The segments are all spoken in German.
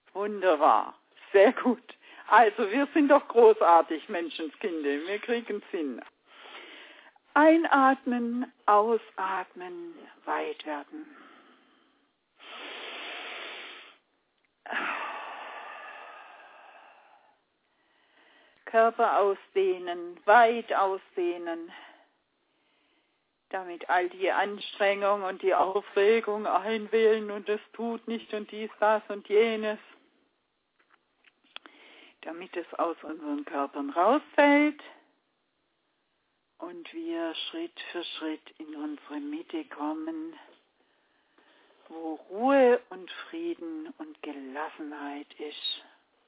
Wunderbar. Sehr gut. Also, wir sind doch großartig, Menschenskinder. Wir kriegen es hin. Einatmen, ausatmen, weit werden. Körper ausdehnen, weit ausdehnen, damit all die Anstrengung und die Aufregung einwählen und es tut nicht und dies, das und jenes, damit es aus unseren Körpern rausfällt und wir Schritt für Schritt in unsere Mitte kommen, wo Ruhe und Frieden und Gelassenheit ist.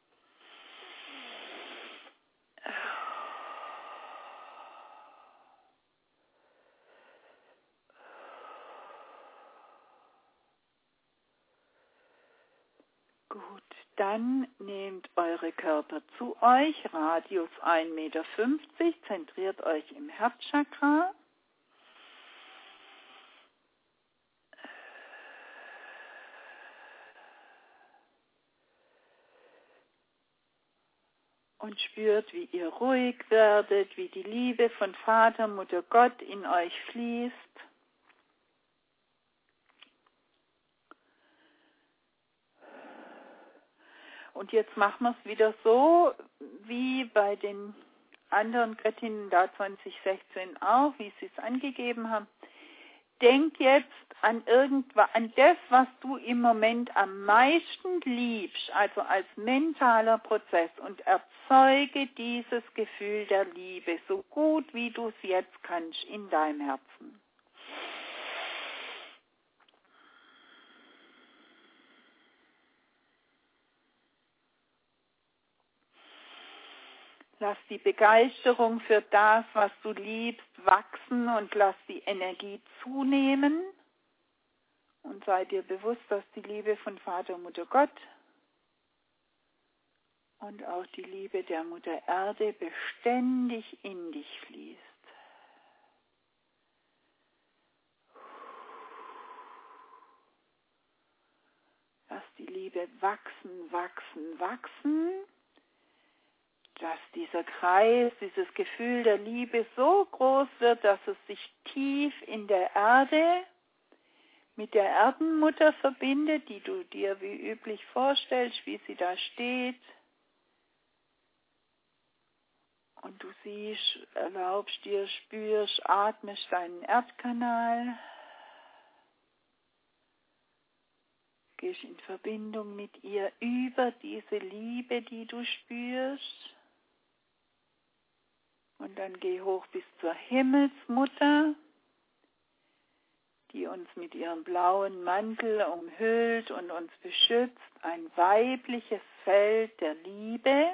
Gut, dann nehmt eure Körper zu euch, Radius 1,50 Meter, zentriert euch im Herzchakra. Und spürt, wie ihr ruhig werdet, wie die Liebe von Vater, Mutter, Gott in euch fließt. Und jetzt machen wir es wieder so, wie bei den anderen Göttinnen da 2016 auch, wie sie es angegeben haben. Denk jetzt an das, was du im Moment am meisten liebst, also als mentaler Prozess, und erzeuge dieses Gefühl der Liebe so gut, wie du es jetzt kannst in deinem Herzen. Lass die Begeisterung für das, was du liebst, wachsen und lass die Energie zunehmen. Und sei dir bewusst, dass die Liebe von Vater und Mutter Gott und auch die Liebe der Mutter Erde beständig in dich fließt. Lass die Liebe wachsen, wachsen, wachsen. Dass dieser Kreis, dieses Gefühl der Liebe so groß wird, dass es sich tief in der Erde mit der Erdenmutter verbindet, die du dir wie üblich vorstellst, wie sie da steht. Und du siehst, erlaubst dir, spürst, atmest deinen Erdkanal. Gehst in Verbindung mit ihr über diese Liebe, die du spürst. Und dann geh hoch bis zur Himmelsmutter, die uns mit ihrem blauen Mantel umhüllt und uns beschützt. Ein weibliches Feld der Liebe.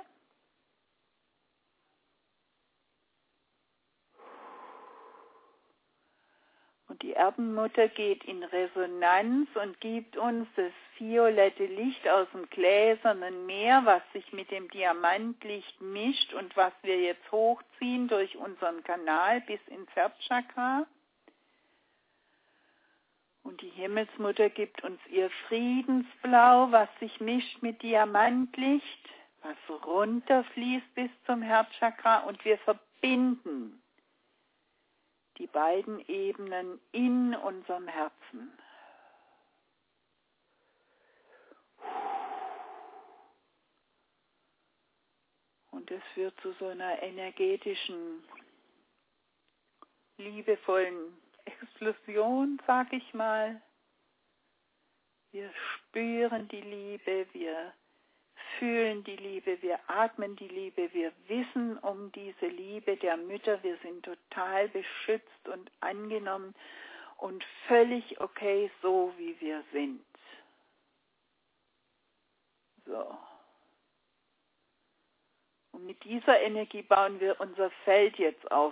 Und die Erdenmutter geht in Resonanz und gibt uns das violette Licht aus dem gläsernen Meer, was sich mit dem Diamantlicht mischt und was wir jetzt hochziehen durch unseren Kanal bis ins Herzchakra. Und die Himmelsmutter gibt uns ihr Friedensblau, was sich mischt mit Diamantlicht, was runterfließt bis zum Herzchakra, und wir verbinden die beiden Ebenen in unserem Herzen. Und es führt zu so einer energetischen, liebevollen Explosion, sag ich mal. Wir spüren die Liebe, wir fühlen die Liebe, wir atmen die Liebe, wir wissen um diese Liebe der Mütter, wir sind total beschützt und angenommen und völlig okay, so wie wir sind. So. Und mit dieser Energie bauen wir unser Feld jetzt auf.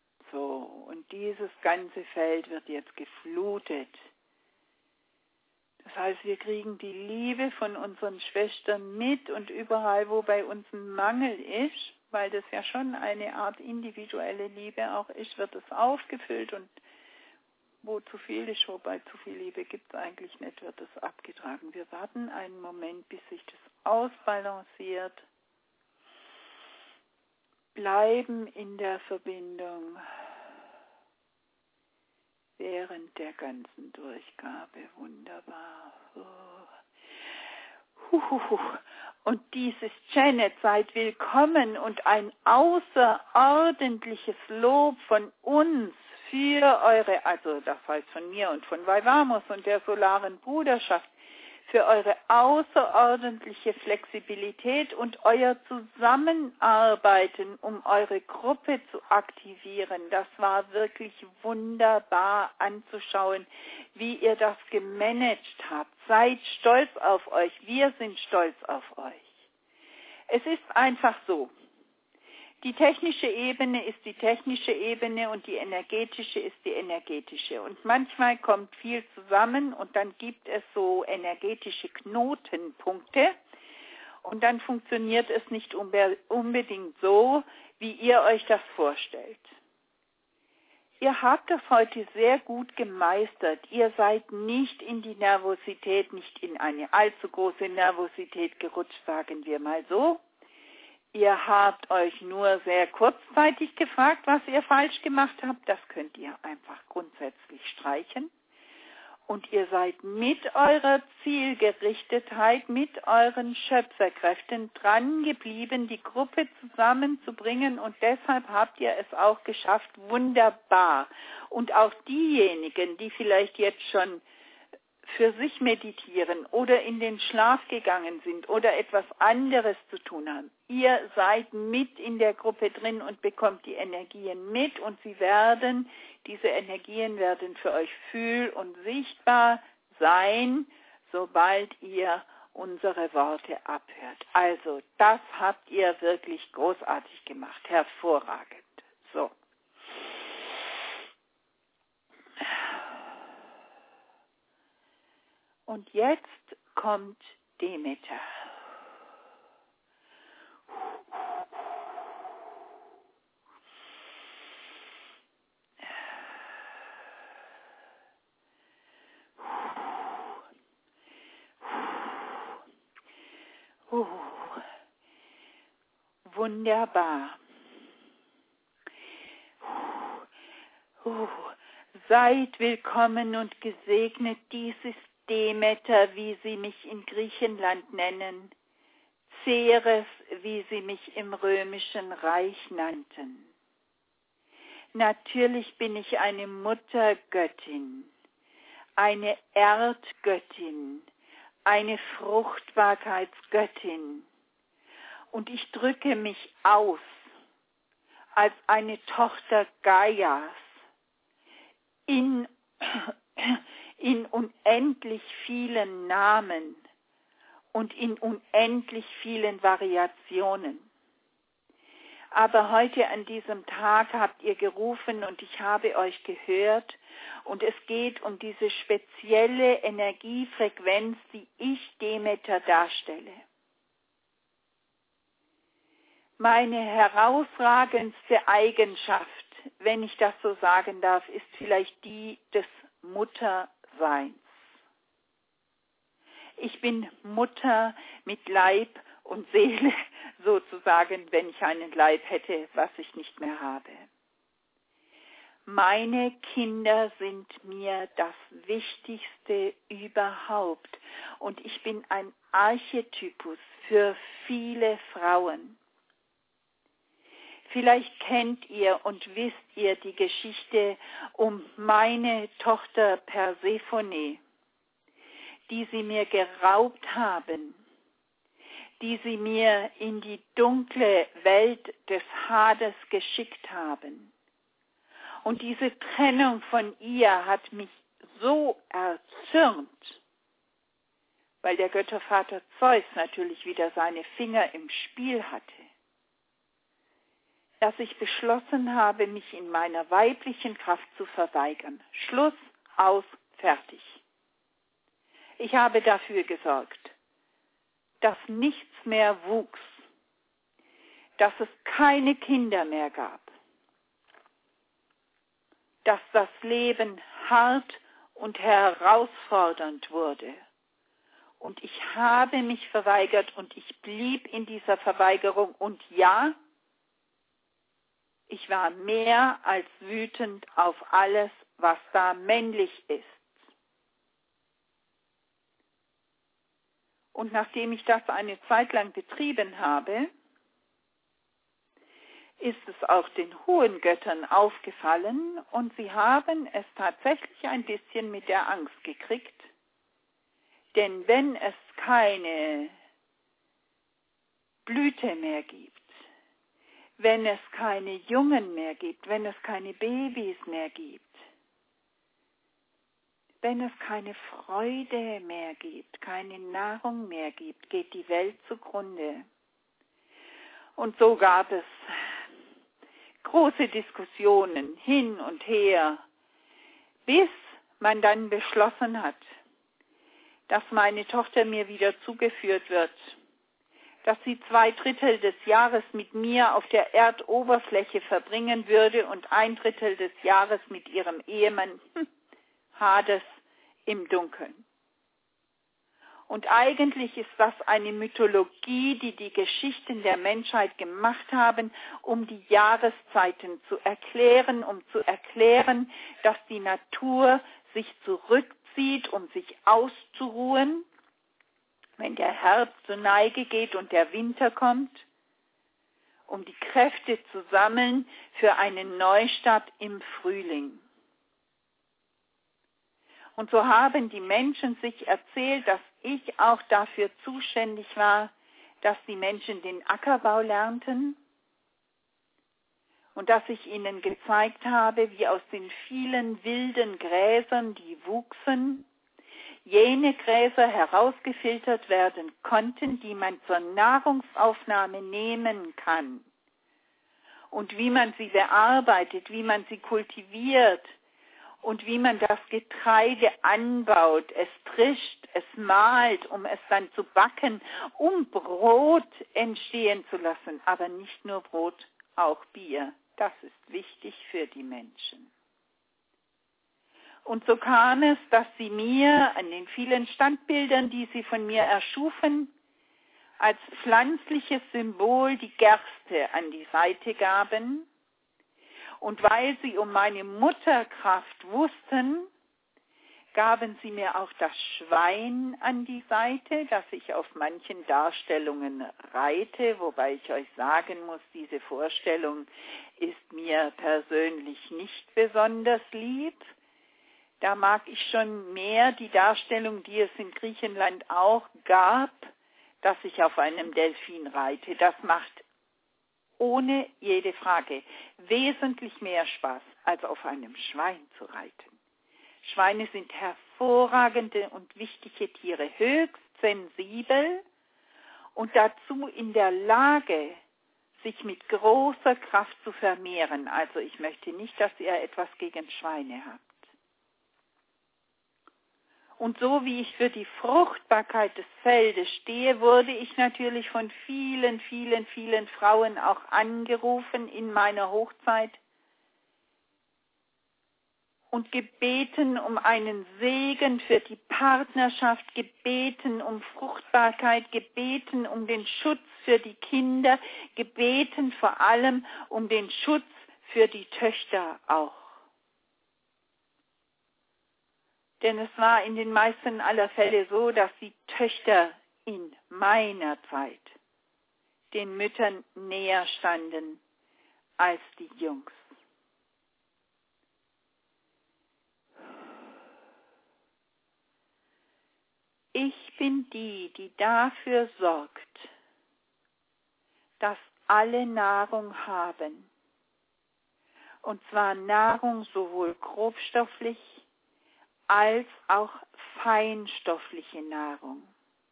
So, und dieses ganze Feld wird jetzt geflutet Das heißt, wir kriegen die Liebe von unseren Schwestern mit und überall, wo bei uns ein Mangel ist, weil das ja schon eine Art individuelle Liebe auch ist, wird es aufgefüllt und wo zu viel ist, wobei zu viel Liebe gibt es eigentlich nicht, wird es abgetragen. Wir warten einen Moment, bis sich das ausbalanciert. Bleiben in der Verbindung während der ganzen Durchgabe. Wunderbar. Und dies ist Janet, seid willkommen und ein außerordentliches Lob von uns für eure, also das heißt von mir und von Vaivamos und der Solaren Bruderschaft, für eure außerordentliche Flexibilität und euer Zusammenarbeiten, um eure Gruppe zu aktivieren. Das war wirklich wunderbar anzuschauen, wie ihr das gemanagt habt. Seid stolz auf euch. Wir sind stolz auf euch. Es ist einfach so. Die technische Ebene ist die technische Ebene und die energetische ist die energetische. Und manchmal kommt viel zusammen und dann gibt es so energetische Knotenpunkte und dann funktioniert es nicht unbedingt so, wie ihr euch das vorstellt. Ihr habt das heute sehr gut gemeistert. Ihr seid nicht in die Nervosität, nicht in eine allzu große Nervosität gerutscht, sagen wir mal so. Ihr habt euch nur sehr kurzzeitig gefragt, was ihr falsch gemacht habt. Das könnt ihr einfach grundsätzlich streichen. Und ihr seid mit eurer Zielgerichtetheit, mit euren Schöpferkräften dran geblieben, die Gruppe zusammenzubringen. Und deshalb habt ihr es auch geschafft. Wunderbar. Und auch diejenigen, die vielleicht jetzt schon für sich meditieren oder in den Schlaf gegangen sind oder etwas anderes zu tun haben. Ihr seid mit in der Gruppe drin und bekommt die Energien mit und diese Energien werden für euch fühl- und sichtbar sein, sobald ihr unsere Worte abhört. Also, das habt ihr wirklich großartig gemacht, hervorragend. So. Und jetzt kommt Demeter. Wunderbar. Seid willkommen und gesegnet, dies ist Demeter, wie sie mich in Griechenland nennen, Ceres, wie sie mich im römischen Reich nannten. Natürlich bin ich eine Muttergöttin, eine Erdgöttin, eine Fruchtbarkeitsgöttin und ich drücke mich aus als eine Tochter Gaias in unendlich vielen Namen und in unendlich vielen Variationen. Aber heute an diesem Tag habt ihr gerufen und ich habe euch gehört und es geht um diese spezielle Energiefrequenz, die ich Demeter darstelle. Meine herausragendste Eigenschaft, wenn ich das so sagen darf, ist vielleicht die des Mutterseins. Ich bin Mutter mit Leib und Seele sozusagen, wenn ich einen Leib hätte, was ich nicht mehr habe. Meine Kinder sind mir das Wichtigste überhaupt und ich bin ein Archetypus für viele Frauen. Vielleicht kennt ihr und wisst ihr die Geschichte um meine Tochter Persephone, die sie mir geraubt haben, die sie mir in die dunkle Welt des Hades geschickt haben. Und diese Trennung von ihr hat mich so erzürnt, weil der Göttervater Zeus natürlich wieder seine Finger im Spiel hatte, dass ich beschlossen habe, mich in meiner weiblichen Kraft zu verweigern. Schluss, aus, fertig. Ich habe dafür gesorgt, dass nichts mehr wuchs, dass es keine Kinder mehr gab, dass das Leben hart und herausfordernd wurde. Und ich habe mich verweigert und ich blieb in dieser Verweigerung. Und ja, ich war mehr als wütend auf alles, was da männlich ist. Und nachdem ich das eine Zeit lang betrieben habe, ist es auch den hohen Göttern aufgefallen und sie haben es tatsächlich ein bisschen mit der Angst gekriegt. Denn wenn es keine Blüte mehr gibt, wenn es keine Jungen mehr gibt, wenn es keine Babys mehr gibt, wenn es keine Freude mehr gibt, keine Nahrung mehr gibt, geht die Welt zugrunde. Und so gab es große Diskussionen hin und her, bis man dann beschlossen hat, dass meine Tochter mir wieder zugeführt wird, dass sie 2/3 des Jahres mit mir auf der Erdoberfläche verbringen würde und 1/3 des Jahres mit ihrem Ehemann Hades im Dunkeln. Und eigentlich ist das eine Mythologie, die die Geschichten der Menschheit gemacht haben, um die Jahreszeiten zu erklären, um zu erklären, dass die Natur sich zurückzieht, um sich auszuruhen, wenn der Herbst zur Neige geht und der Winter kommt, um die Kräfte zu sammeln für einen Neustart im Frühling. Und so haben die Menschen sich erzählt, dass ich auch dafür zuständig war, dass die Menschen den Ackerbau lernten und dass ich ihnen gezeigt habe, wie aus den vielen wilden Gräsern, die wuchsen, jene Gräser herausgefiltert werden konnten, die man zur Nahrungsaufnahme nehmen kann. Und wie man sie bearbeitet, wie man sie kultiviert und wie man das Getreide anbaut, es trischt, es mahlt, um es dann zu backen, um Brot entstehen zu lassen. Aber nicht nur Brot, auch Bier. Das ist wichtig für die Menschen. Und so kam es, dass sie mir an den vielen Standbildern, die sie von mir erschufen, als pflanzliches Symbol die Gerste an die Seite gaben. Und weil sie um meine Mutterkraft wussten, gaben sie mir auch das Schwein an die Seite, das ich auf manchen Darstellungen reite, wobei ich euch sagen muss, diese Vorstellung ist mir persönlich nicht besonders lieb. Da mag ich schon mehr die Darstellung, die es in Griechenland auch gab, dass ich auf einem Delfin reite. Das macht ohne jede Frage wesentlich mehr Spaß, als auf einem Schwein zu reiten. Schweine sind hervorragende und wichtige Tiere, höchst sensibel und dazu in der Lage, sich mit großer Kraft zu vermehren. Also ich möchte nicht, dass ihr etwas gegen Schweine habt. Und so wie ich für die Fruchtbarkeit des Feldes stehe, wurde ich natürlich von vielen, vielen, vielen Frauen auch angerufen in meiner Hochzeit und gebeten um einen Segen für die Partnerschaft, gebeten um Fruchtbarkeit, gebeten um den Schutz für die Kinder, gebeten vor allem um den Schutz für die Töchter auch. Denn es war in den meisten aller Fälle so, dass die Töchter in meiner Zeit den Müttern näher standen als die Jungs. Ich bin die, die dafür sorgt, dass alle Nahrung haben. Und zwar Nahrung sowohl grobstofflich als auch feinstoffliche Nahrung.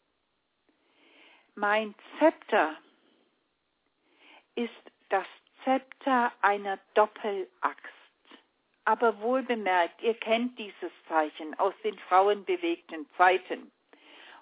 Mein Zepter ist das Zepter einer Doppelaxt. Aber wohlbemerkt, ihr kennt dieses Zeichen aus den frauenbewegten Zeiten.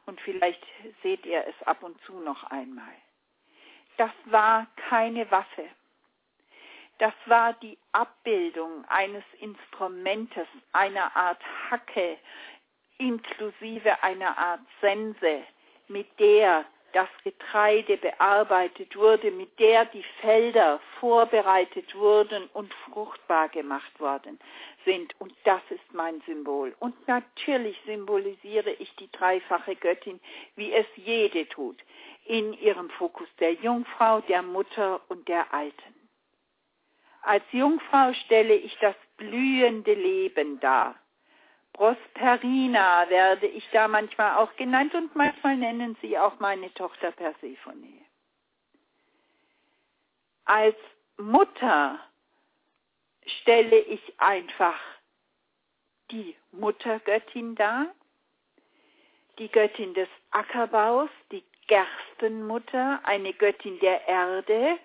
Und vielleicht seht ihr es ab und zu noch einmal. Das war keine Waffe. Das war die Abbildung eines Instrumentes, einer Art Hacke, inklusive einer Art Sense, mit der das Getreide bearbeitet wurde, mit der die Felder vorbereitet wurden und fruchtbar gemacht worden sind. Und das ist mein Symbol. Und natürlich symbolisiere ich die dreifache Göttin, wie es jede tut, in ihrem Fokus der Jungfrau, der Mutter und der Alten. Als Jungfrau stelle ich das blühende Leben dar. Prosperina werde ich da manchmal auch genannt und manchmal nennen sie auch meine Tochter Persephone. Als Mutter stelle ich einfach die Muttergöttin dar, die Göttin des Ackerbaus, die Gerstenmutter, eine Göttin der Erde.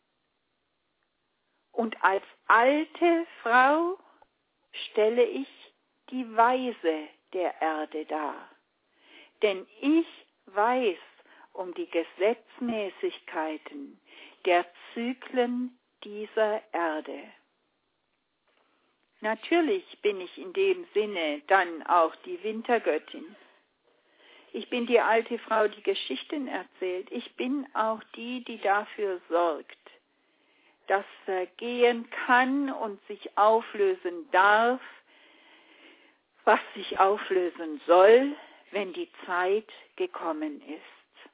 Und als alte Frau stelle ich die Weise der Erde dar. Denn ich weiß um die Gesetzmäßigkeiten der Zyklen dieser Erde. Natürlich bin ich in dem Sinne dann auch die Wintergöttin. Ich bin die alte Frau, die Geschichten erzählt. Ich bin auch die, die dafür sorgt, dass vergehen kann und sich auflösen darf, was sich auflösen soll, wenn die Zeit gekommen ist.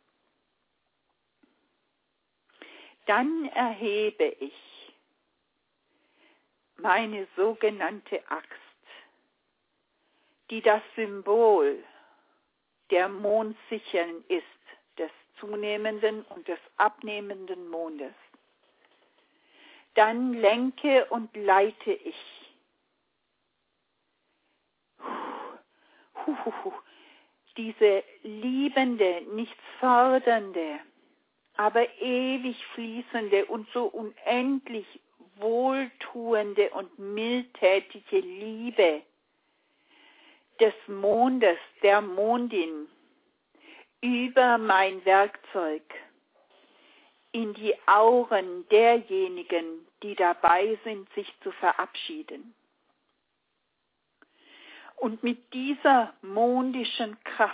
Dann erhebe ich meine sogenannte Axt, die das Symbol der Mondsicheln ist, des zunehmenden und des abnehmenden Mondes. Dann lenke und leite ich diese liebende, nichts fordernde, aber ewig fließende und so unendlich wohltuende und mildtätige Liebe des Mondes, der Mondin, über mein Werkzeug in die Auren derjenigen, die dabei sind, sich zu verabschieden. Und mit dieser mondischen Kraft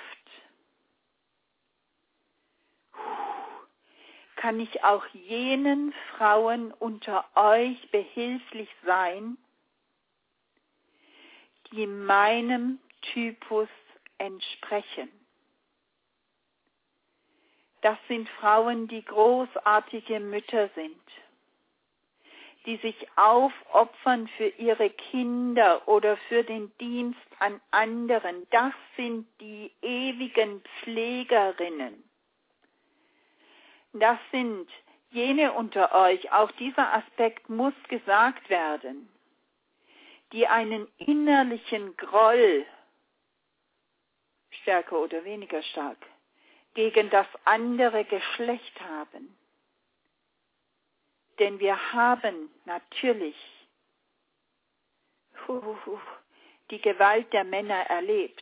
kann ich auch jenen Frauen unter euch behilflich sein, die meinem Typus entsprechen. Das sind Frauen, die großartige Mütter sind, die sich aufopfern für ihre Kinder oder für den Dienst an anderen. Das sind die ewigen Pflegerinnen. Das sind jene unter euch, auch dieser Aspekt muss gesagt werden, die einen innerlichen Groll, stärker oder weniger stark, gegen das andere Geschlecht haben. Denn wir haben natürlich die Gewalt der Männer erlebt.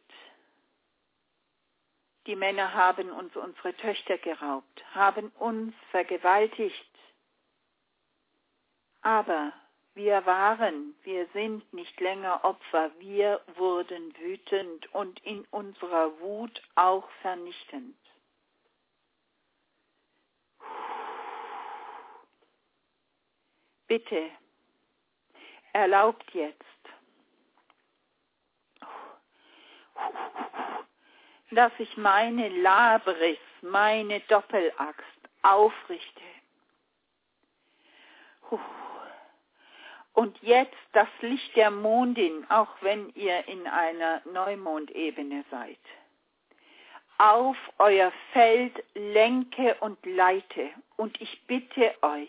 Die Männer haben uns unsere Töchter geraubt, haben uns vergewaltigt. Aber wir sind nicht länger Opfer, wir wurden wütend und in unserer Wut auch vernichtend. Bitte, erlaubt jetzt, dass ich meine Labris, meine Doppelaxt aufrichte. Und jetzt das Licht der Mondin, auch wenn ihr in einer Neumondebene seid, auf euer Feld lenke und leite. Und ich bitte euch,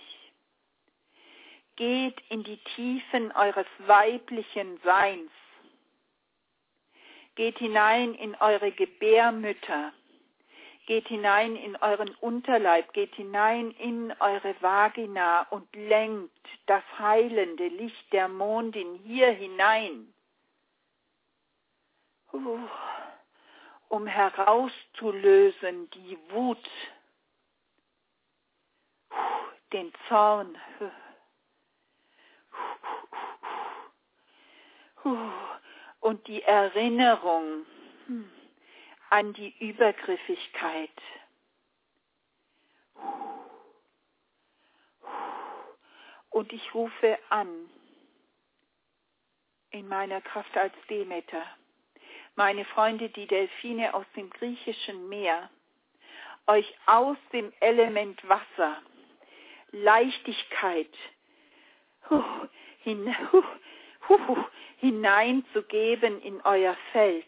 geht in die Tiefen eures weiblichen Seins. Geht hinein in eure Gebärmütter. Geht hinein in euren Unterleib. Geht hinein in eure Vagina und lenkt das heilende Licht der Mondin hier hinein. um herauszulösen die Wut, den Zorn und die Erinnerung an die Übergriffigkeit. Und ich rufe an, in meiner Kraft als Demeter, meine Freunde, die Delfine aus dem griechischen Meer, euch aus dem Element Wasser, Leichtigkeit hineinzugeben in euer Feld,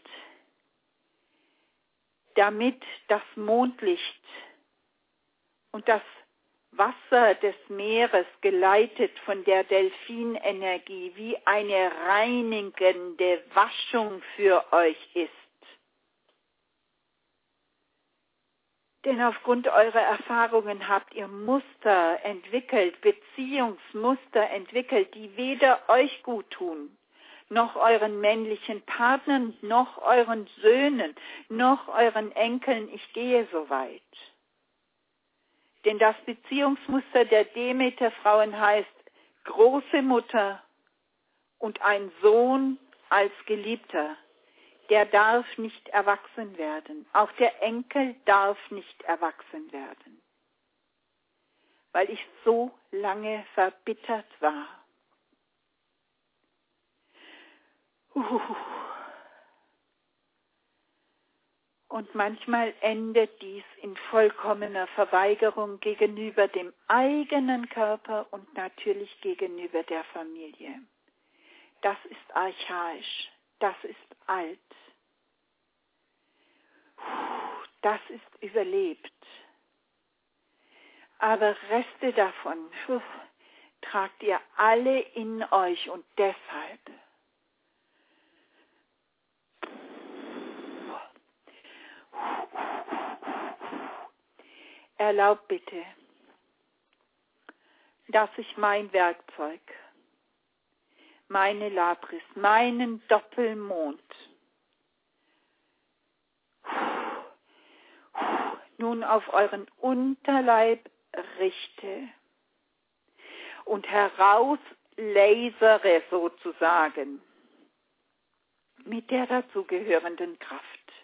damit das Mondlicht und das Wasser des Meeres, geleitet von der Delfinenergie, wie eine reinigende Waschung für euch ist. Denn aufgrund eurer Erfahrungen habt ihr Muster entwickelt, Beziehungsmuster entwickelt, die weder euch gut tun, noch euren männlichen Partnern, noch euren Söhnen, noch euren Enkeln. Ich gehe so weit. Denn das Beziehungsmuster der Demeter-Frauen heißt große Mutter und ein Sohn als Geliebter. Der darf nicht erwachsen werden. Auch der Enkel darf nicht erwachsen werden. Weil ich so lange verbittert war. Und manchmal endet dies in vollkommener Verweigerung gegenüber dem eigenen Körper und natürlich gegenüber der Familie. Das ist archaisch, das ist alt, das ist überlebt. Aber Reste davon tragt ihr alle in euch und deshalb erlaubt bitte, dass ich mein Werkzeug, meine Labris, meinen Doppelmond nun auf euren Unterleib richte und herauslasere sozusagen mit der dazugehörenden Kraft.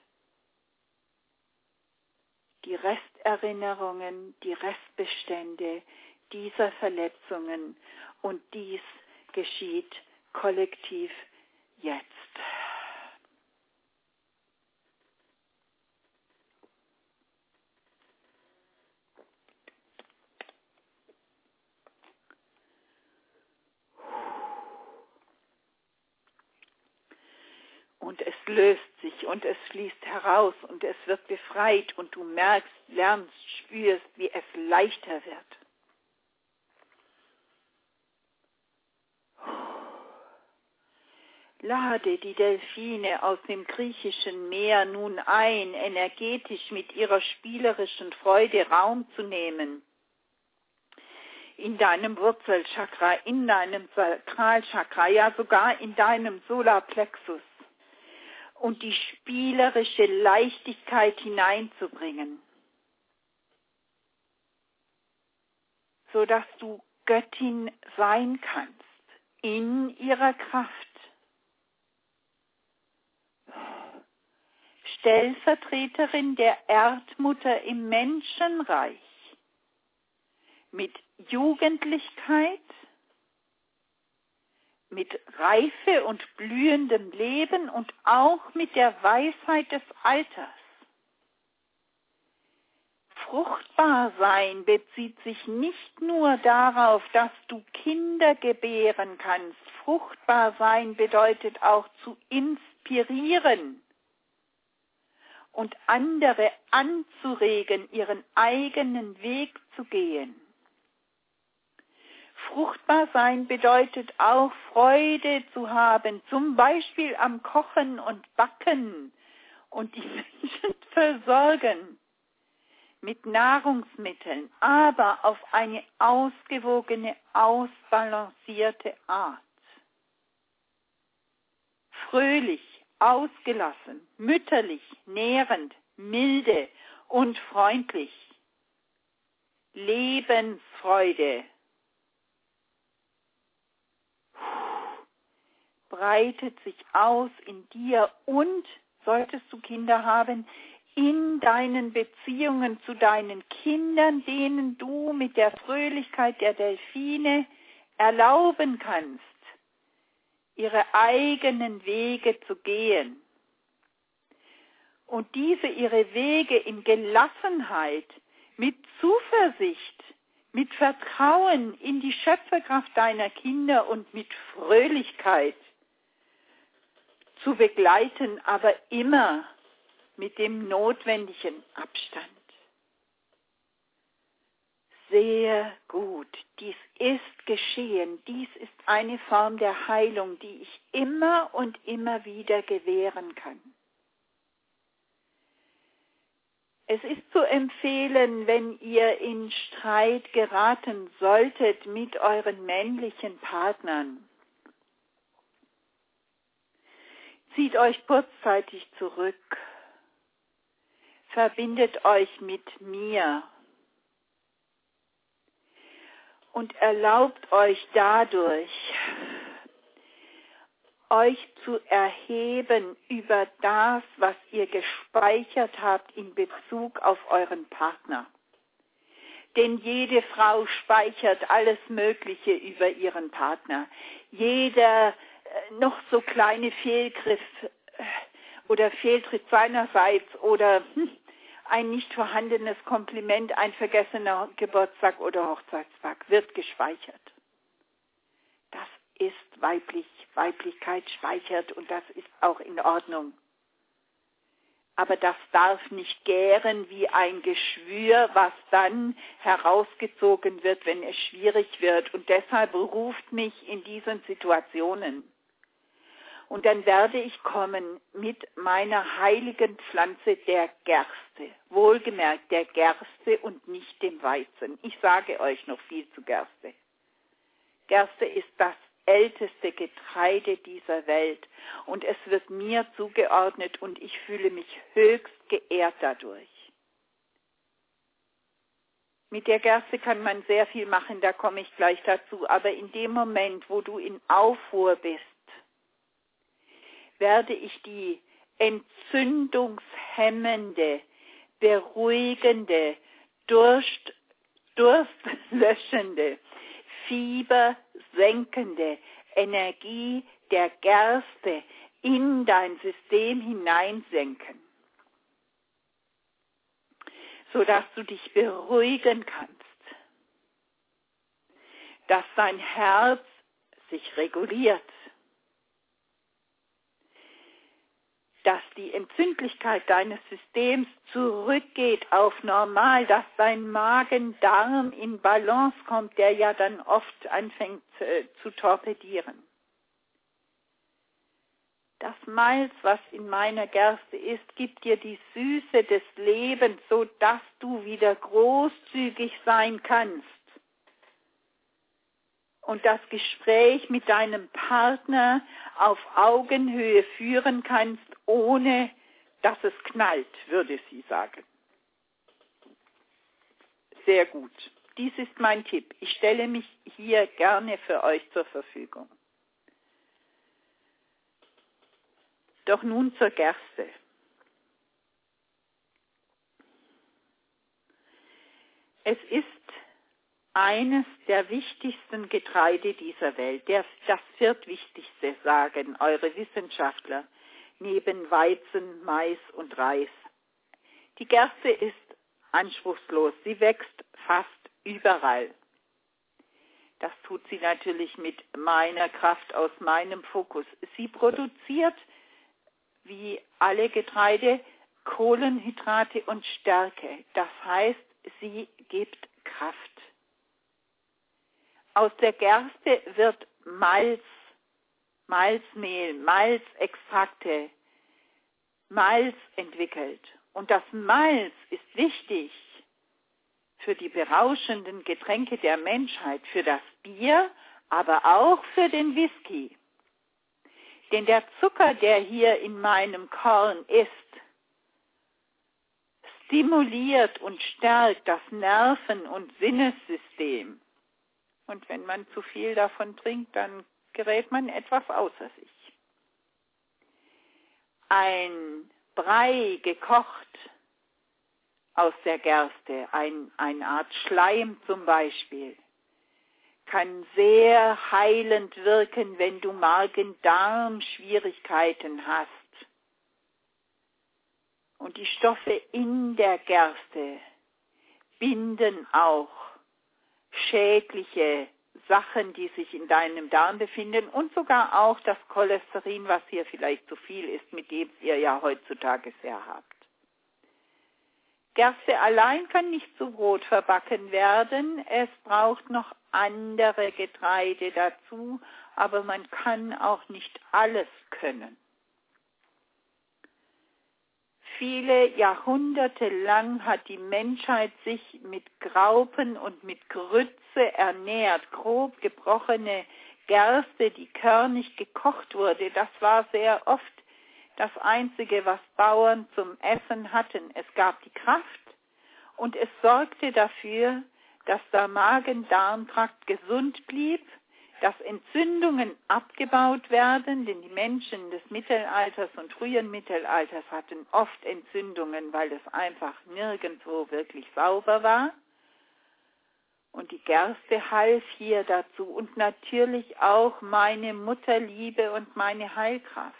Die Resterinnerungen, die Restbestände dieser Verletzungen, und dies geschieht kollektiv jetzt. Und es löst sich und es fließt heraus und es wird befreit und du merkst, lernst, spürst, wie es leichter wird. Lade die Delfine aus dem griechischen Meer nun ein, energetisch mit ihrer spielerischen Freude Raum zu nehmen. In deinem Wurzelchakra, in deinem Sakralchakra, ja sogar in deinem Solarplexus. Und die spielerische Leichtigkeit hineinzubringen, sodass du Göttin sein kannst, in ihrer Kraft. Stellvertreterin der Erdmutter im Menschenreich, mit Jugendlichkeit, mit Reife und blühendem Leben und auch mit der Weisheit des Alters. Fruchtbar sein bezieht sich nicht nur darauf, dass du Kinder gebären kannst. Fruchtbar sein bedeutet auch zu inspirieren und andere anzuregen, ihren eigenen Weg zu gehen. Fruchtbar sein bedeutet auch Freude zu haben, zum Beispiel am Kochen und Backen und die Menschen versorgen mit Nahrungsmitteln, aber auf eine ausgewogene, ausbalancierte Art. Fröhlich, ausgelassen, mütterlich, nährend, milde und freundlich. Lebensfreude breitet sich aus in dir und, solltest du Kinder haben, in deinen Beziehungen zu deinen Kindern, denen du mit der Fröhlichkeit der Delfine erlauben kannst, ihre eigenen Wege zu gehen. Und diese ihre Wege in Gelassenheit, mit Zuversicht, mit Vertrauen in die Schöpferkraft deiner Kinder und mit Fröhlichkeit zu begleiten, aber immer mit dem notwendigen Abstand. Sehr gut, dies ist geschehen, dies ist eine Form der Heilung, die ich immer und immer wieder gewähren kann. Es ist zu empfehlen, wenn ihr in Streit geraten solltet mit euren männlichen Partnern. Zieht euch kurzzeitig zurück. Verbindet euch mit mir. Und erlaubt euch dadurch, euch zu erheben über das, was ihr gespeichert habt in Bezug auf euren Partner. Denn jede Frau speichert alles Mögliche über ihren Partner. Jeder noch so kleine Fehlgriff oder Fehltritt seinerseits oder ein nicht vorhandenes Kompliment, ein vergessener Geburtstag oder Hochzeitstag wird gespeichert. Das ist weiblich. Weiblichkeit speichert und das ist auch in Ordnung. Aber das darf nicht gären wie ein Geschwür, was dann herausgezogen wird, wenn es schwierig wird. Und deshalb ruft mich in diesen Situationen. Und dann werde ich kommen mit meiner heiligen Pflanze der Gerste. Wohlgemerkt der Gerste und nicht dem Weizen. Ich sage euch noch viel zu Gerste. Gerste ist das älteste Getreide dieser Welt und es wird mir zugeordnet und ich fühle mich höchst geehrt dadurch. Mit der Gerste kann man sehr viel machen, da komme ich gleich dazu, aber in dem Moment, wo du in Aufruhr bist, werde ich die entzündungshemmende, beruhigende, durstlöschende, fiebersenkende Energie der Gerste in dein System hineinsenken, sodass du dich beruhigen kannst, dass dein Herz sich reguliert, dass die Entzündlichkeit deines Systems zurückgeht auf normal, dass dein Magen-Darm in Balance kommt, der ja dann oft anfängt zu torpedieren. Das Malz, was in meiner Gerste ist, gibt dir die Süße des Lebens, sodass du wieder großzügig sein kannst. Und das Gespräch mit deinem Partner auf Augenhöhe führen kannst, ohne dass es knallt, würde sie sagen. Sehr gut. Dies ist mein Tipp. Ich stelle mich hier gerne für euch zur Verfügung. Doch nun zur Gerste. Es ist eines der wichtigsten Getreide dieser Welt, das viertwichtigste, sagen eure Wissenschaftler, neben Weizen, Mais und Reis. Die Gerste ist anspruchslos, sie wächst fast überall. Das tut sie natürlich mit meiner Kraft aus meinem Fokus. Sie produziert, wie alle Getreide, Kohlenhydrate und Stärke. Das heißt, sie gibt Kraft. Aus der Gerste wird Malz, Malzmehl, Malzextrakte, Malz entwickelt. Und das Malz ist wichtig für die berauschenden Getränke der Menschheit, für das Bier, aber auch für den Whisky. Denn der Zucker, der hier in meinem Korn ist, stimuliert und stärkt das Nerven- und Sinnessystem. Und wenn man zu viel davon trinkt, dann gerät man etwas außer sich. Ein Brei gekocht aus der Gerste, eine Art Schleim zum Beispiel, kann sehr heilend wirken, wenn du Magen-Darm-Schwierigkeiten hast. Und die Stoffe in der Gerste binden auch schädliche Sachen, die sich in deinem Darm befinden und sogar auch das Cholesterin, was hier vielleicht zu viel ist, mit dem ihr ja heutzutage sehr habt. Gerste allein kann nicht zu Brot verbacken werden. Es braucht noch andere Getreide dazu, aber man kann auch nicht alles können. Viele Jahrhunderte lang hat die Menschheit sich mit Graupen und mit Grütze ernährt. Grob gebrochene Gerste, die körnig gekocht wurde, das war sehr oft das Einzige, was Bauern zum Essen hatten. Es gab die Kraft und es sorgte dafür, dass der Magen-Darm-Trakt gesund blieb, dass Entzündungen abgebaut werden, denn die Menschen des Mittelalters und frühen Mittelalters hatten oft Entzündungen, weil es einfach nirgendwo wirklich sauber war. Und die Gerste half hier dazu und natürlich auch meine Mutterliebe und meine Heilkraft.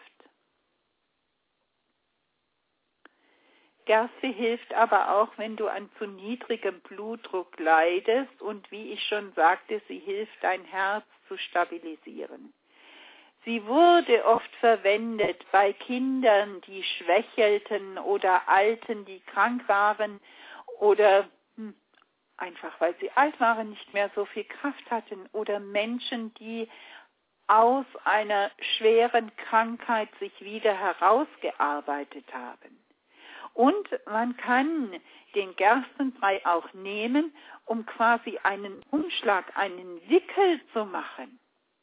Gerste hilft aber auch, wenn du an zu niedrigem Blutdruck leidest und wie ich schon sagte, sie hilft, dein Herz zu stabilisieren. Sie wurde oft verwendet bei Kindern, die schwächelten oder Alten, die krank waren oder einfach weil sie alt waren, nicht mehr so viel Kraft hatten oder Menschen, die aus einer schweren Krankheit sich wieder herausgearbeitet haben. Und man kann den Gerstenbrei auch nehmen, um quasi einen Umschlag, einen Wickel zu machen,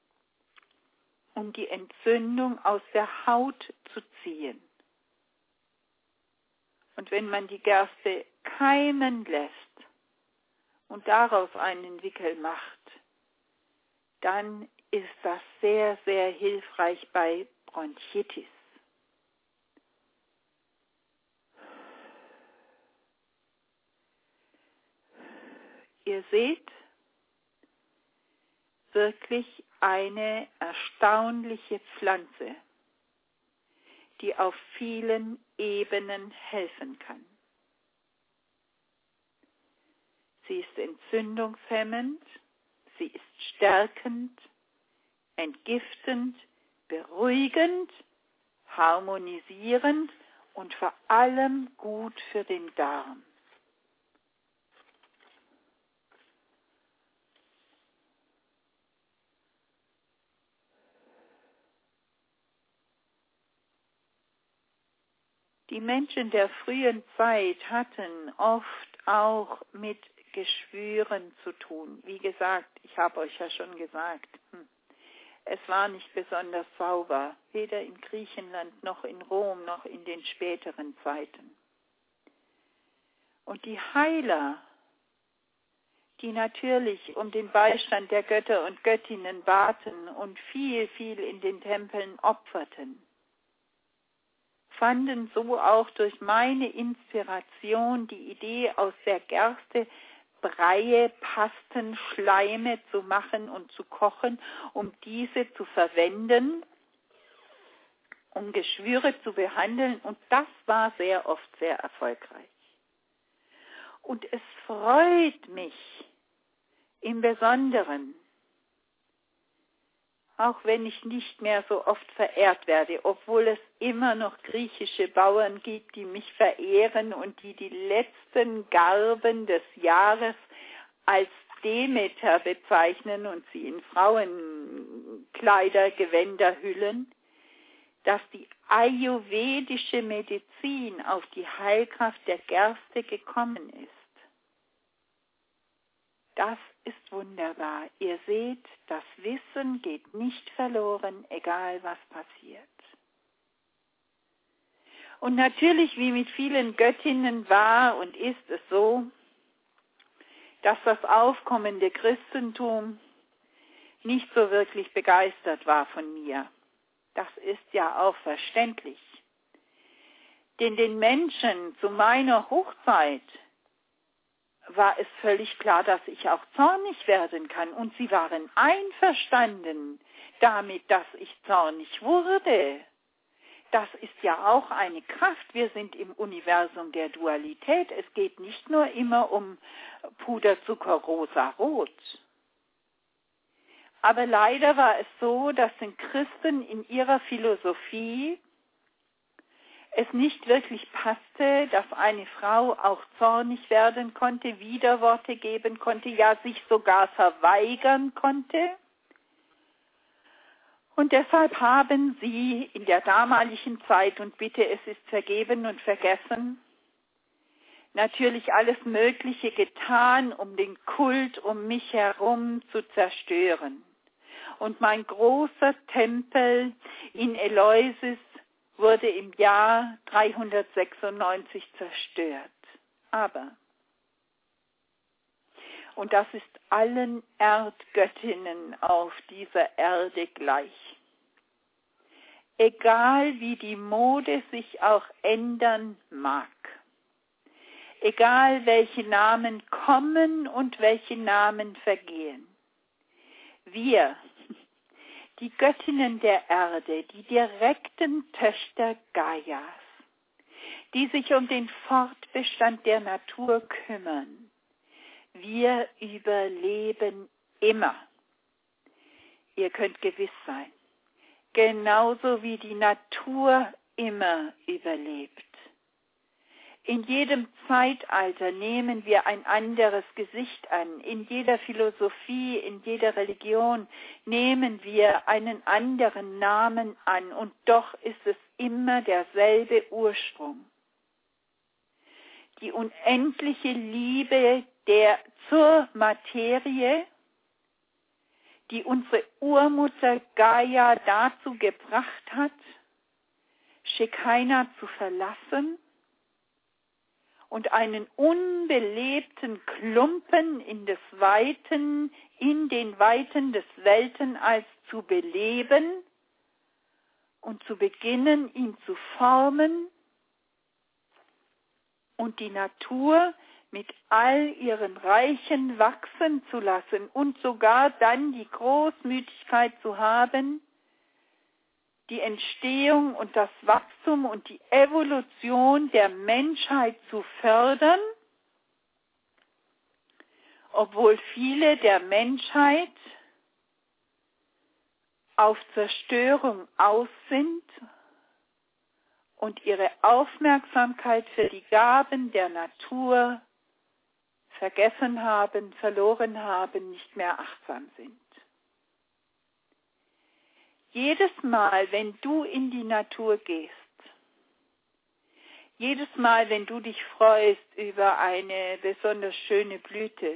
um die Entzündung aus der Haut zu ziehen. Und wenn man die Gerste keimen lässt und daraus einen Wickel macht, dann ist das sehr, sehr hilfreich bei Bronchitis. Ihr seht wirklich eine erstaunliche Pflanze, die auf vielen Ebenen helfen kann. Sie ist entzündungshemmend, sie ist stärkend, entgiftend, beruhigend, harmonisierend und vor allem gut für den Darm. Die Menschen der frühen Zeit hatten oft auch mit Geschwüren zu tun. Wie gesagt, ich habe euch ja schon gesagt, es war nicht besonders sauber, weder in Griechenland noch in Rom noch in den späteren Zeiten. Und die Heiler, die natürlich um den Beistand der Götter und Göttinnen baten und viel, viel in den Tempeln opferten, fanden so auch durch meine Inspiration die Idee, aus der Gerste Breie, Pasten, Schleime zu machen und zu kochen, um diese zu verwenden, um Geschwüre zu behandeln. Und das war sehr oft sehr erfolgreich. Und es freut mich im Besonderen, auch wenn ich nicht mehr so oft verehrt werde, obwohl es immer noch griechische Bauern gibt, die mich verehren und die die letzten Garben des Jahres als Demeter bezeichnen und sie in Frauenkleider, Gewänder hüllen, dass die ayurvedische Medizin auf die Heilkraft der Gerste gekommen ist. Das ist wunderbar. Ihr seht, das Wissen geht nicht verloren, egal was passiert. Und natürlich, wie mit vielen Göttinnen war und ist es so, dass das aufkommende Christentum nicht so wirklich begeistert war von mir. Das ist ja auch verständlich. Denn den Menschen zu meiner Hochzeit war es völlig klar, dass ich auch zornig werden kann. Und sie waren einverstanden damit, dass ich zornig wurde. Das ist ja auch eine Kraft. Wir sind im Universum der Dualität. Es geht nicht nur immer um Puderzucker rosa-rot. Aber leider war es so, dass den Christen in ihrer Philosophie es nicht wirklich passte, dass eine Frau auch zornig werden konnte, Widerworte geben konnte, ja sich sogar verweigern konnte. Und deshalb haben sie in der damaligen Zeit, und bitte, es ist vergeben und vergessen, natürlich alles Mögliche getan, um den Kult um mich herum zu zerstören. Und mein großer Tempel in Eleusis wurde im Jahr 396 zerstört. Aber, und das ist allen Erdgöttinnen auf dieser Erde gleich, egal wie die Mode sich auch ändern mag, egal welche Namen kommen und welche Namen vergehen, wir, die Göttinnen der Erde, die direkten Töchter Gaias, die sich um den Fortbestand der Natur kümmern, wir überleben immer. Ihr könnt gewiss sein, genauso wie die Natur immer überlebt. In jedem Zeitalter nehmen wir ein anderes Gesicht an. In jeder Philosophie, in jeder Religion nehmen wir einen anderen Namen an. Und doch ist es immer derselbe Ursprung. Die unendliche Liebe zur Materie, die unsere Urmutter Gaia dazu gebracht hat, Shekinah zu verlassen und einen unbelebten Klumpen in den Weiten des Weltenalls zu beleben und zu beginnen, ihn zu formen und die Natur mit all ihren Reichen wachsen zu lassen und sogar dann die Großmütigkeit zu haben, die Entstehung und das Wachstum und die Evolution der Menschheit zu fördern, obwohl viele der Menschheit auf Zerstörung aus sind und ihre Aufmerksamkeit für die Gaben der Natur vergessen haben, verloren haben, nicht mehr achtsam sind. Jedes Mal, wenn du in die Natur gehst, jedes Mal, wenn du dich freust über eine besonders schöne Blüte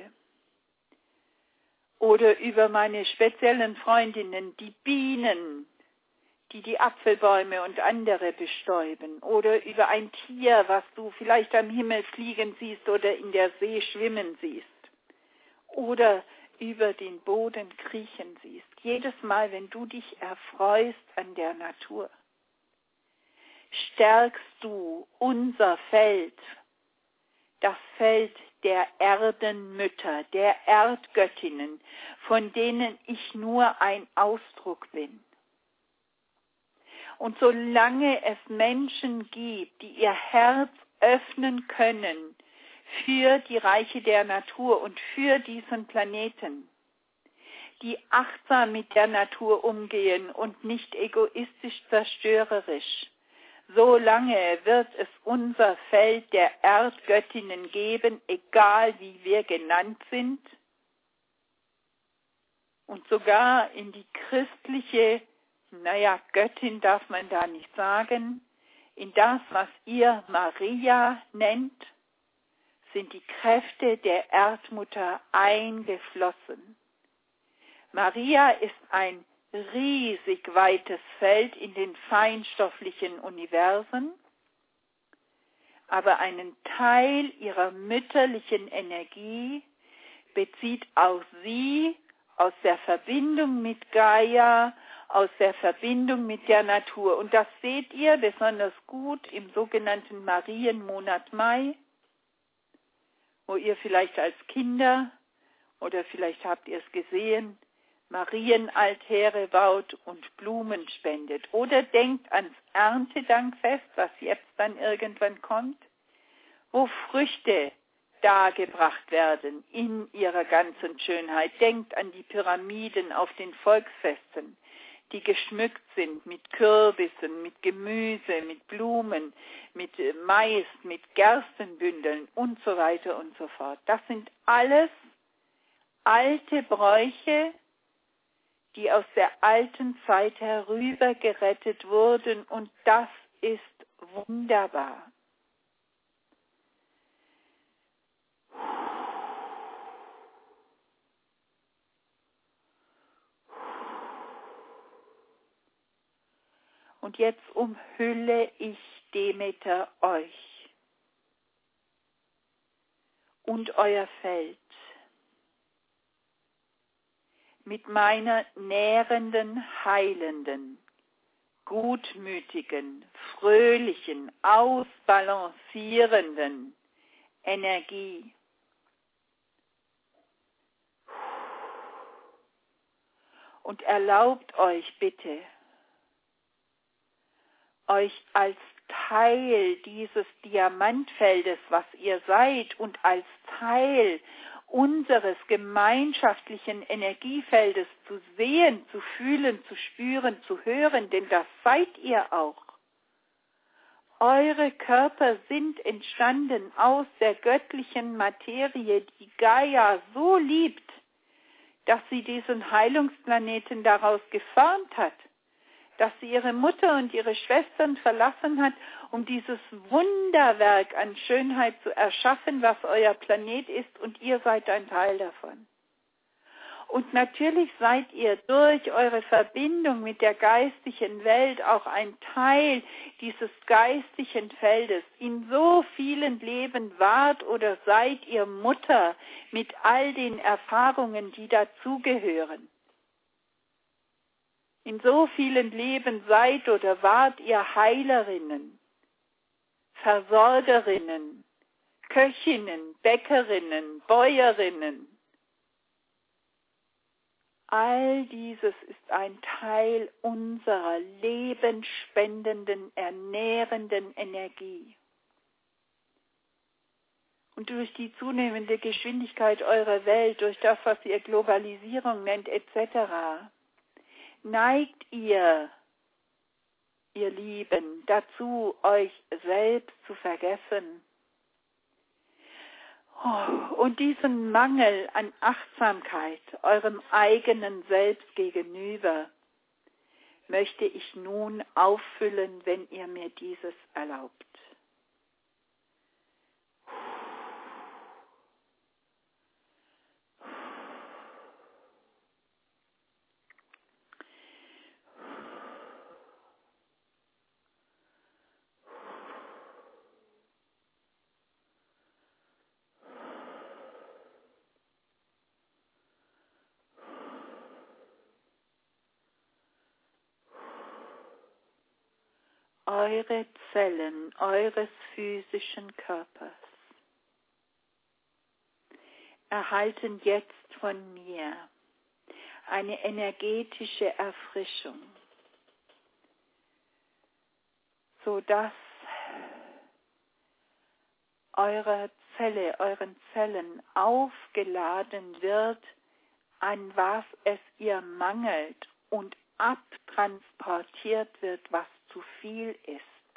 oder über meine speziellen Freundinnen, die Bienen, die Apfelbäume und andere bestäuben, oder über ein Tier, was du vielleicht am Himmel fliegen siehst oder in der See schwimmen siehst, oder über den Boden kriechen siehst. Jedes Mal, wenn du dich erfreust an der Natur, stärkst du unser Feld, das Feld der Erdenmütter, der Erdgöttinnen, von denen ich nur ein Ausdruck bin. Und solange es Menschen gibt, die ihr Herz öffnen können für die Reiche der Natur und für diesen Planeten, die achtsam mit der Natur umgehen und nicht egoistisch zerstörerisch, solange wird es unser Feld der Erdgöttinnen geben, egal wie wir genannt sind. Und sogar in die christliche, Göttin darf man da nicht sagen, in das, was ihr Maria nennt, sind die Kräfte der Erdmutter eingeflossen. Maria ist ein riesig weites Feld in den feinstofflichen Universen, aber einen Teil ihrer mütterlichen Energie bezieht auch sie aus der Verbindung mit Gaia, aus der Verbindung mit der Natur. Und das seht ihr besonders gut im sogenannten Marienmonat Mai, wo ihr vielleicht als Kinder, oder vielleicht habt ihr es gesehen, Marienaltäre baut und Blumen spendet. Oder denkt ans Erntedankfest, was jetzt dann irgendwann kommt, wo Früchte dargebracht werden in ihrer ganzen Schönheit. Denkt an die Pyramiden auf den Volksfesten, die geschmückt sind mit Kürbissen, mit Gemüse, mit Blumen, mit Mais, mit Gerstenbündeln und so weiter und so fort. Das sind alles alte Bräuche, die aus der alten Zeit herüber gerettet wurden, und das ist wunderbar. Und jetzt umhülle ich, Demeter, euch und euer Feld mit meiner nährenden, heilenden, gutmütigen, fröhlichen, ausbalancierenden Energie. Und erlaubt euch bitte, euch als Teil dieses Diamantfeldes, was ihr seid, und als Teil unseres gemeinschaftlichen Energiefeldes zu sehen, zu fühlen, zu spüren, zu hören, denn das seid ihr auch. Eure Körper sind entstanden aus der göttlichen Materie, die Gaia so liebt, dass sie diesen Heilungsplaneten daraus geformt hat, dass sie ihre Mutter und ihre Schwestern verlassen hat, um dieses Wunderwerk an Schönheit zu erschaffen, was euer Planet ist, und ihr seid ein Teil davon. Und natürlich seid ihr durch eure Verbindung mit der geistigen Welt auch ein Teil dieses geistigen Feldes. In so vielen Leben wart oder seid ihr Mutter mit all den Erfahrungen, die dazugehören. In so vielen Leben seid oder wart ihr Heilerinnen, Versorgerinnen, Köchinnen, Bäckerinnen, Bäuerinnen. All dieses ist ein Teil unserer lebensspendenden, ernährenden Energie. Und durch die zunehmende Geschwindigkeit eurer Welt, durch das, was ihr Globalisierung nennt, etc., neigt ihr Lieben, dazu, euch selbst zu vergessen. Und diesen Mangel an Achtsamkeit eurem eigenen Selbst gegenüber möchte ich nun auffüllen, wenn ihr mir dieses erlaubt. Eure Zellen eures physischen Körpers erhalten jetzt von mir eine energetische Erfrischung, sodass euren Zellen aufgeladen wird, an was es ihr mangelt, und abtransportiert wird, was zu viel ist.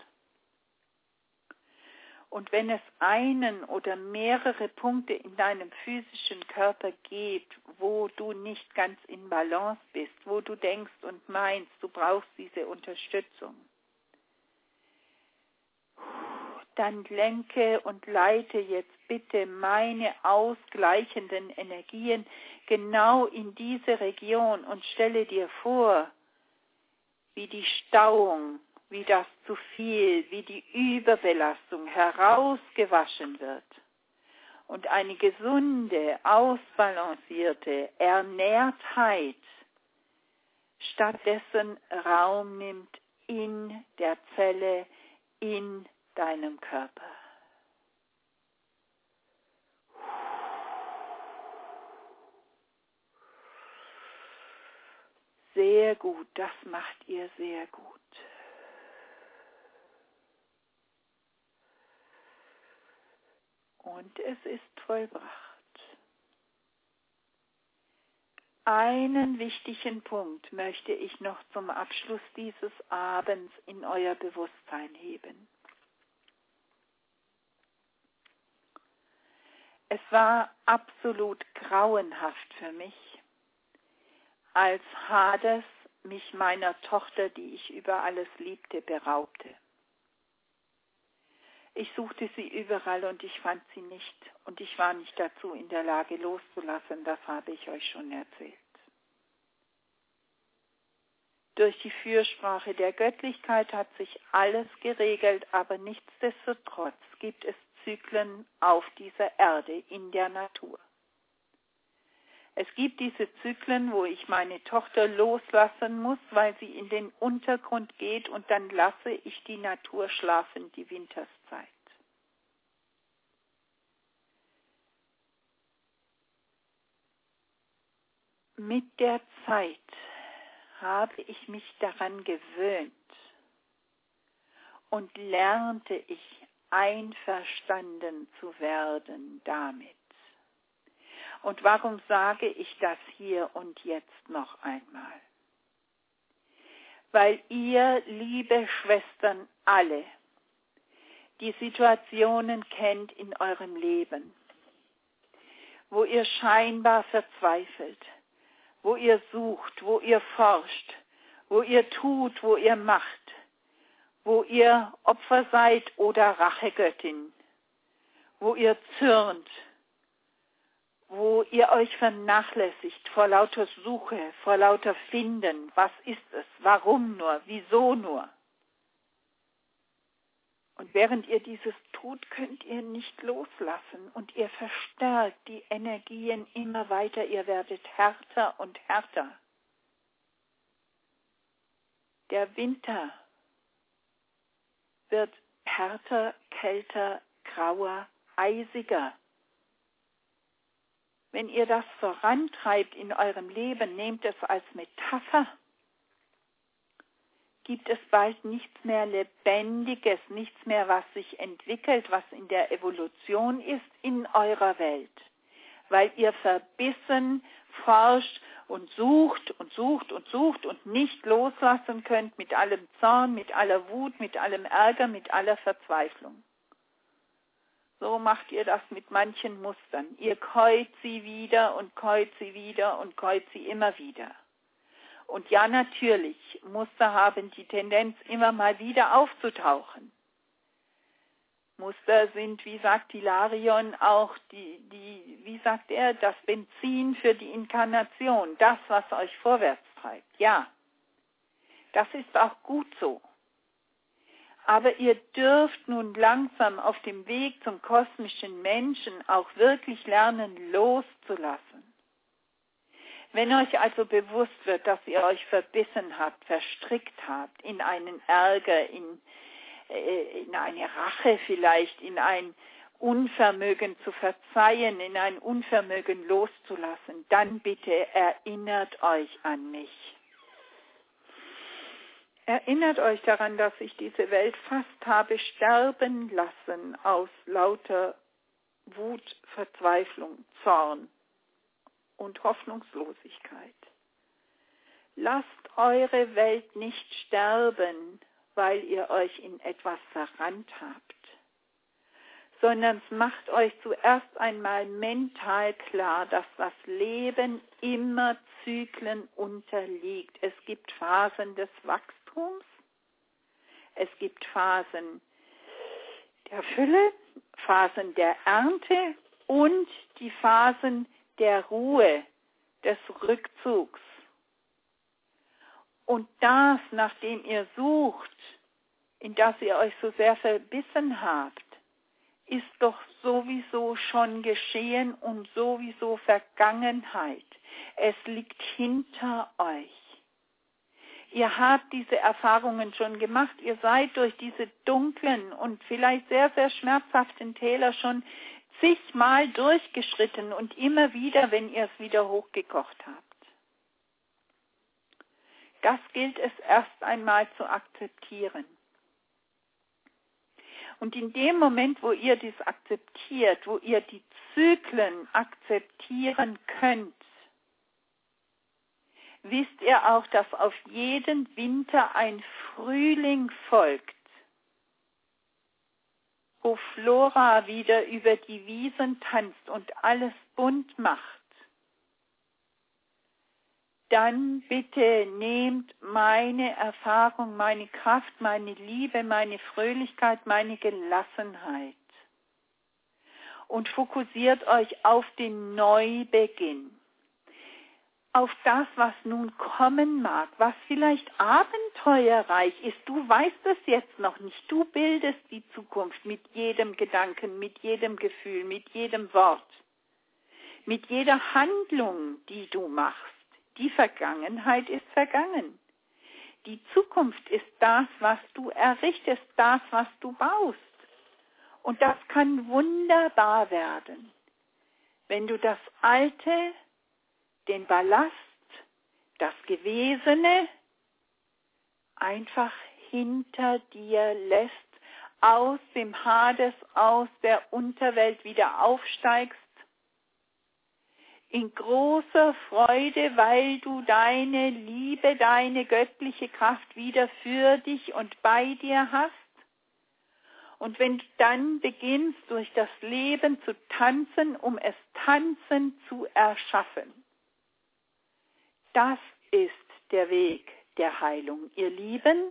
Und wenn es einen oder mehrere Punkte in deinem physischen Körper gibt, wo du nicht ganz in Balance bist, wo du denkst und meinst, du brauchst diese Unterstützung, dann lenke und leite jetzt bitte meine ausgleichenden Energien genau in diese Region und stelle dir vor, wie die Stauung, wie das zu viel, wie die Überbelastung herausgewaschen wird und eine gesunde, ausbalancierte Ernährtheit stattdessen Raum nimmt in der Zelle, in deinem Körper. Sehr gut, das macht ihr sehr gut. Und es ist vollbracht. Einen wichtigen Punkt möchte ich noch zum Abschluss dieses Abends in euer Bewusstsein heben. Es war absolut grauenhaft für mich, als Hades mich meiner Tochter, die ich über alles liebte, beraubte. Ich suchte sie überall und ich fand sie nicht und ich war nicht dazu in der Lage loszulassen, das habe ich euch schon erzählt. Durch die Fürsprache der Göttlichkeit hat sich alles geregelt, aber nichtsdestotrotz gibt es Zyklen auf dieser Erde, in der Natur. Es gibt diese Zyklen, wo ich meine Tochter loslassen muss, weil sie in den Untergrund geht und dann lasse ich die Natur schlafen, die Winterszeit. Mit der Zeit habe ich mich daran gewöhnt und lernte ich einverstanden zu werden damit. Und warum sage ich das hier und jetzt noch einmal? Weil ihr, liebe Schwestern, alle die Situationen kennt in eurem Leben, wo ihr scheinbar verzweifelt, wo ihr sucht, wo ihr forscht, wo ihr tut, wo ihr macht, wo ihr Opfer seid oder Rachegöttin, wo ihr zürnt, wo ihr euch vernachlässigt vor lauter Suche, vor lauter Finden. Was ist es? Warum nur? Wieso nur? Und während ihr dieses tut, könnt ihr nicht loslassen und ihr verstärkt die Energien immer weiter. Ihr werdet härter und härter. Der Winter wird härter, kälter, grauer, eisiger. Wenn ihr das vorantreibt in eurem Leben, nehmt es als Metapher. Gibt es bald nichts mehr Lebendiges, nichts mehr, was sich entwickelt, was in der Evolution ist in eurer Welt. Weil ihr verbissen forscht und sucht und sucht und sucht und nicht loslassen könnt mit allem Zorn, mit aller Wut, mit allem Ärger, mit aller Verzweiflung. So macht ihr das mit manchen Mustern. Ihr käut sie wieder und käut sie wieder und käut sie immer wieder. Und ja, natürlich, Muster haben die Tendenz, immer mal wieder aufzutauchen. Muster sind, wie sagt Hilarion, auch wie sagt er, das Benzin für die Inkarnation, das, was euch vorwärts treibt. Ja, das ist auch gut so. Aber ihr dürft nun langsam auf dem Weg zum kosmischen Menschen auch wirklich lernen, loszulassen. Wenn euch also bewusst wird, dass ihr euch verbissen habt, verstrickt habt in einen Ärger, in eine Rache vielleicht, in ein Unvermögen zu verzeihen, in ein Unvermögen loszulassen, dann bitte erinnert euch an mich. Erinnert euch daran, dass ich diese Welt fast habe sterben lassen aus lauter Wut, Verzweiflung, Zorn und Hoffnungslosigkeit. Lasst eure Welt nicht sterben, weil ihr euch in etwas verrannt habt, sondern macht euch zuerst einmal mental klar, dass das Leben immer Zyklen unterliegt. Es gibt Phasen des Wachstums, es gibt Phasen der Fülle, Phasen der Ernte und die Phasen der Ruhe, des Rückzugs. Und das, nachdem ihr sucht, in das ihr euch so sehr verbissen habt, ist doch sowieso schon geschehen und sowieso Vergangenheit. Es liegt hinter euch. Ihr habt diese Erfahrungen schon gemacht. Ihr seid durch diese dunklen und vielleicht sehr, sehr schmerzhaften Täler schon zigmal durchgeschritten und immer wieder, wenn ihr es wieder hochgekocht habt. Das gilt es erst einmal zu akzeptieren. Und in dem Moment, wo ihr dies akzeptiert, wo ihr die Zyklen akzeptieren könnt, wisst ihr auch, dass auf jeden Winter ein Frühling folgt, wo Flora wieder über die Wiesen tanzt und alles bunt macht. Dann bitte nehmt meine Erfahrung, meine Kraft, meine Liebe, meine Fröhlichkeit, meine Gelassenheit und fokussiert euch auf den Neubeginn, auf das, was nun kommen mag, was vielleicht abenteuerreich ist. Du weißt es jetzt noch nicht. Du bildest die Zukunft mit jedem Gedanken, mit jedem Gefühl, mit jedem Wort, mit jeder Handlung, die du machst. Die Vergangenheit ist vergangen. Die Zukunft ist das, was du errichtest, das, was du baust. Und das kann wunderbar werden, wenn du das Alte, den Ballast, das Gewesene einfach hinter dir lässt, aus dem Hades, aus der Unterwelt wieder aufsteigst, in großer Freude, weil du deine Liebe, deine göttliche Kraft wieder für dich und bei dir hast. Und wenn du dann beginnst, durch das Leben zu tanzen, um es tanzen zu erschaffen. Das ist der Weg der Heilung, ihr Lieben.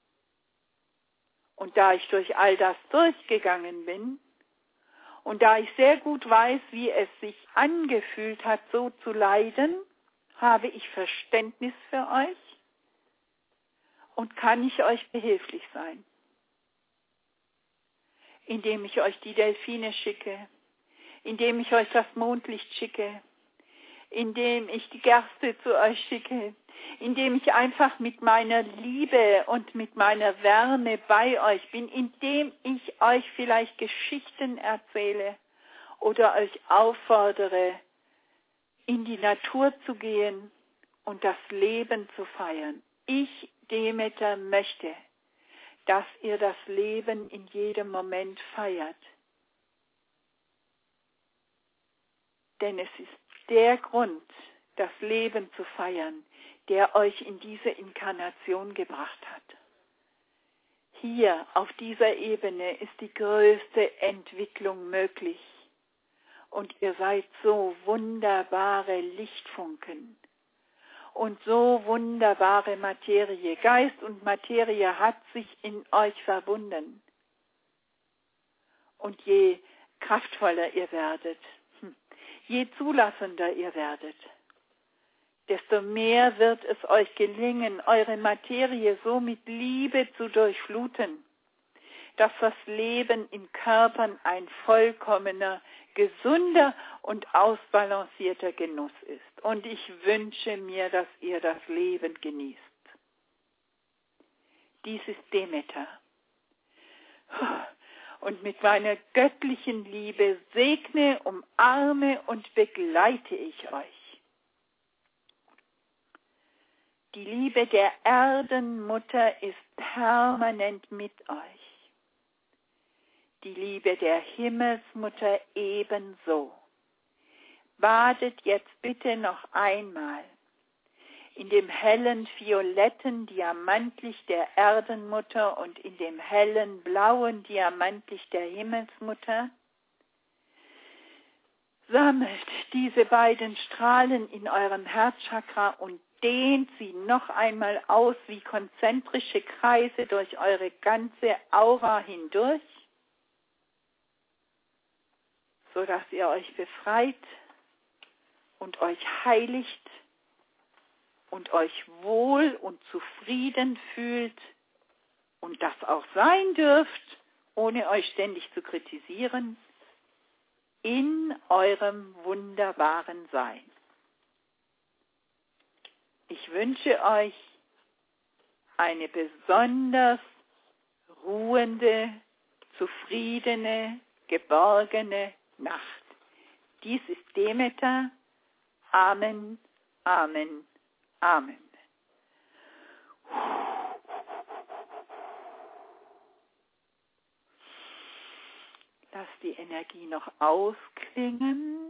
Und da ich durch all das durchgegangen bin, und da ich sehr gut weiß, wie es sich angefühlt hat, so zu leiden, habe ich Verständnis für euch und kann ich euch behilflich sein, indem ich euch die Delfine schicke, indem ich euch das Mondlicht schicke, indem ich die Gerste zu euch schicke, indem ich einfach mit meiner Liebe und mit meiner Wärme bei euch bin, indem ich euch vielleicht Geschichten erzähle oder euch auffordere, in die Natur zu gehen und das Leben zu feiern. Ich, Demeter, möchte, dass ihr das Leben in jedem Moment feiert. Denn es ist der Grund, das Leben zu feiern, der euch in diese Inkarnation gebracht hat. Hier auf dieser Ebene ist die größte Entwicklung möglich. Und ihr seid so wunderbare Lichtfunken und so wunderbare Materie. Geist und Materie hat sich in euch verbunden. Und je kraftvoller ihr werdet, je zulassender ihr werdet, desto mehr wird es euch gelingen, eure Materie so mit Liebe zu durchfluten, dass das Leben in Körpern ein vollkommener, gesunder und ausbalancierter Genuss ist. Und ich wünsche mir, dass ihr das Leben genießt. Dies ist Demeter. Und mit meiner göttlichen Liebe segne, umarme und begleite ich euch. Die Liebe der Erdenmutter ist permanent mit euch. Die Liebe der Himmelsmutter ebenso. Badet jetzt bitte noch einmal in dem hellen violetten Diamantlicht der Erdenmutter und in dem hellen blauen Diamantlicht der Himmelsmutter. Sammelt diese beiden Strahlen in eurem Herzchakra und dehnt sie noch einmal aus wie konzentrische Kreise durch eure ganze Aura hindurch. sodass ihr euch befreit und euch heiligt und euch wohl und zufrieden fühlt und das auch sein dürft, ohne euch ständig zu kritisieren, in eurem wunderbaren Sein. Ich wünsche euch eine besonders ruhende, zufriedene, geborgene Nacht. Dies ist Demeter. Amen, Amen, Amen. Lass die Energie noch ausklingen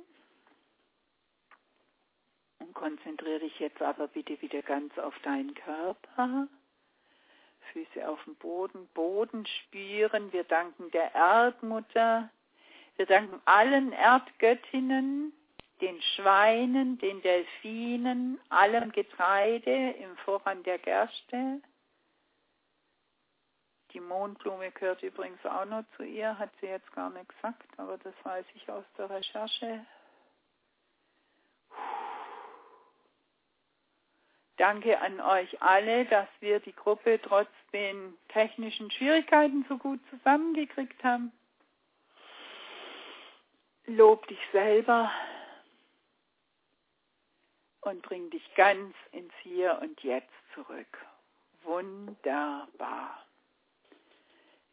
und konzentriere dich jetzt aber bitte wieder ganz auf deinen Körper. Füße auf dem Boden, Boden spüren. Wir danken der Erdmutter. Wir danken allen Erdgöttinnen, den Schweinen, den Delfinen, allem Getreide im Vorrang der Gerste. Die Mondblume gehört übrigens auch noch zu ihr, hat sie jetzt gar nicht gesagt, aber das weiß ich aus der Recherche. Danke an euch alle, dass wir die Gruppe trotz den technischen Schwierigkeiten so gut zusammengekriegt haben. Lob dich selber und bring dich ganz ins Hier und Jetzt zurück. Wunderbar.